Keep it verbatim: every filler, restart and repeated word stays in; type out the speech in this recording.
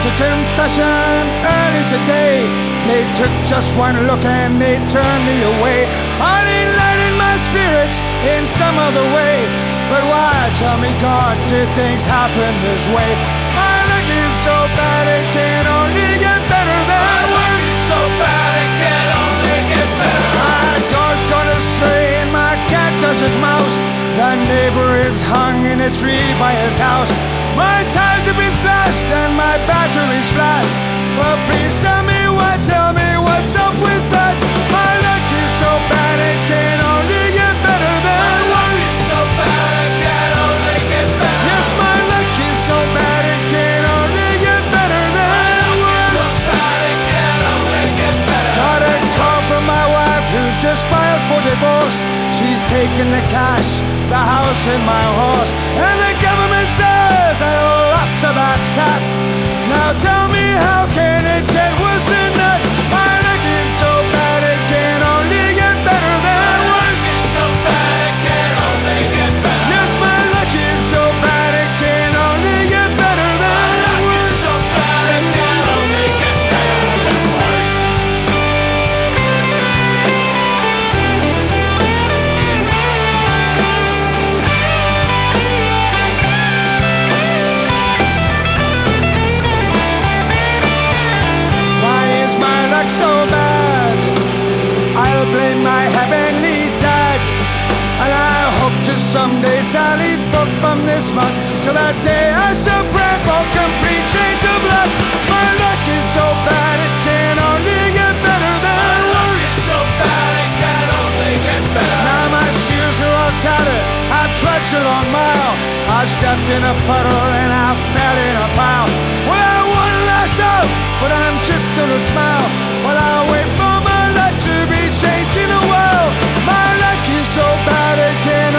to confession early today. They took just one look and they turned me away. I enlightened my spirits in some other way. But why, tell me God, did things happen this way? My luck is so bad it can only get better than My luck is so bad it can only get better. My dog's gone astray and my cat does its mouse. The neighbor is hung in a tree by his house. My tires have been slashed and my battery's flat. Well, please tell me what, tell me what's up with that. My luck is so bad it can only get better than. My luck is so bad it can only get better. Yes, my luck is so bad it can only get better than worse. So bad it can only get better. Got a call from my wife who's just filed for divorce. She's taken the cash, the house and my horse. And the government says I owe lots of that tax. Now tell me, how can it get worse than that? My luck is so bad it can only get better than worse. So bad it can only get better. Yes, my luck is so bad it can only get better than worse. So bad it can only get better than worse. Why is my luck so bad? I'll blame my heavenly dad. And I hope to someday sally forth from this month till that day I shall pray for complete change of luck. My luck is so bad it can only get better than worse. So bad it can only get better. Now my shoes are all tattered, I've trudged a long mile. I stepped in a puddle and I fell in a pile. Well, I want to lash out, but I'm just gonna smile while I wait for my luck to be changed in a while. My luck is so bad it can